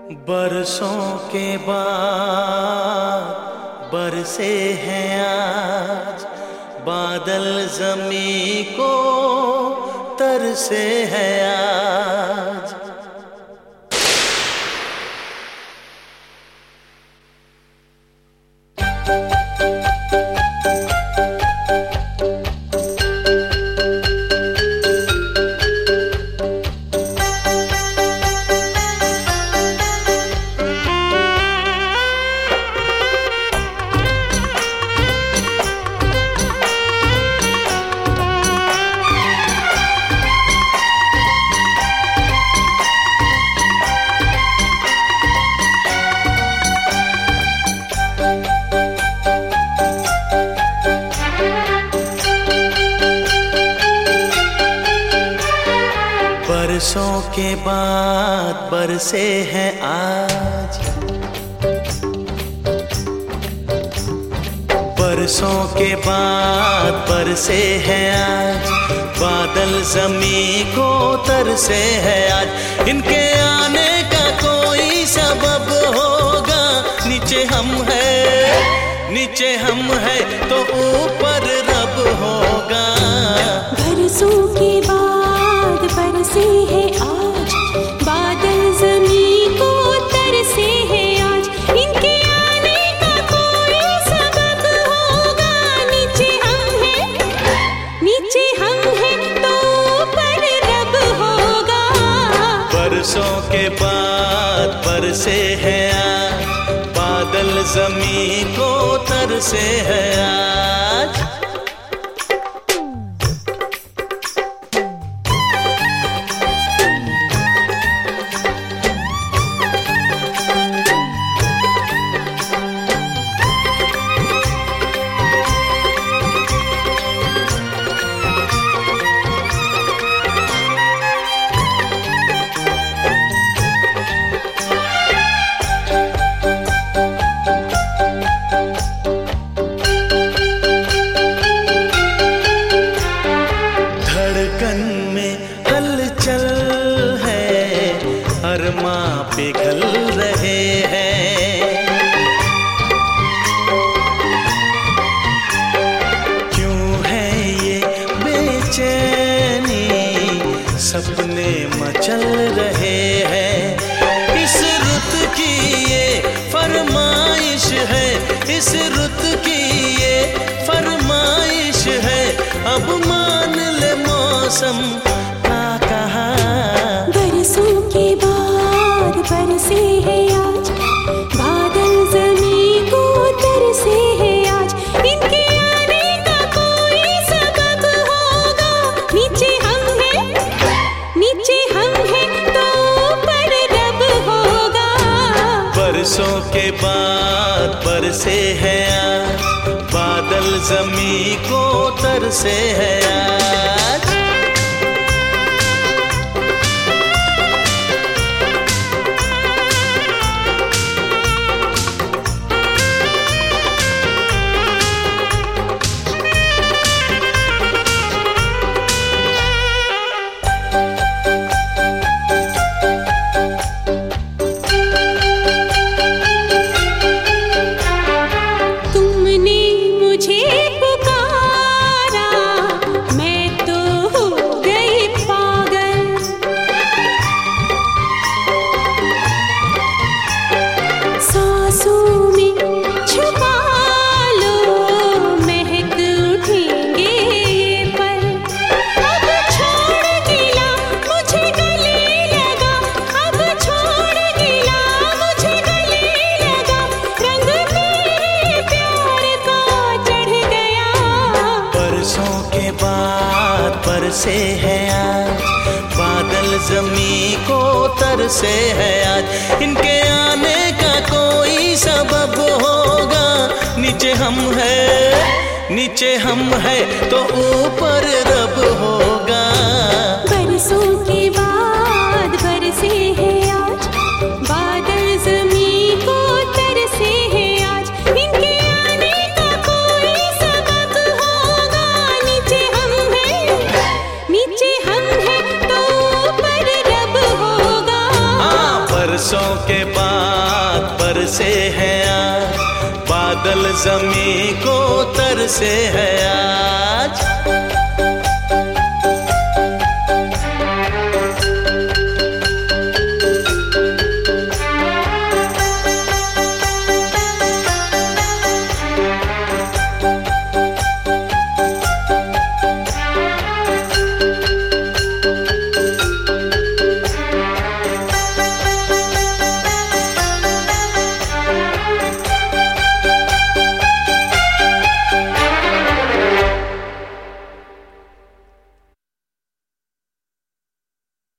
बरसों के बाद बरसे हैं आज, बादल ज़मीं को तरसे हैं आज। बरसों के बाद बरसे हैं आज, बरसों के बाद बरसे हैं आज, बादल ज़मीं को तरसे हैं आज। इनके आने का कोई सबब होगा, नीचे हम हैं तो ऊपर रब होगा। बरसों के बाद बरसे हैं आज, बादल ज़मीं को तरसे हैं आज। इनके आने का कोई सबब होगा, नीचे हम हैं तो ऊपर रब होगा। बरसों के बाद बरसे हैं आज, बादल ज़मीं को तरसे हैं आज। हलचल है, अरमा पिघल रहे हैं। क्यों है ये बेचैनी, सपने मचल रहे हैं। इस रुत की ये फरमाइश है, इस रुत की ये फरमाइश है। अब मान ले मौसम बरसों के बाद बरसे हैं आज, बादल ज़मीं को तरसे हैं आज। इनके आने का कोई सबब होगा, नीचे हम हैं तो ऊपर रब होगा। बरसों के बाद बरसे हैं आज, बादल ज़मीं को तरसे हैं आज। बरसे हैं आज, बादल ज़मीं को तरसे हैं आज। इनके आने का कोई सबब होगा, नीचे हम हैं तो ऊपर रब होगा। बरसों के बाद बरसे हैं आज, बादल ज़मीं को तरसे हैं आज। इनके आने का कोई सबब होगा, नीचे हम हैं तो ऊपर रब होगा। बरसों के बाद बरसे हैं आज, बादल जमीन को तरसे हैं आज।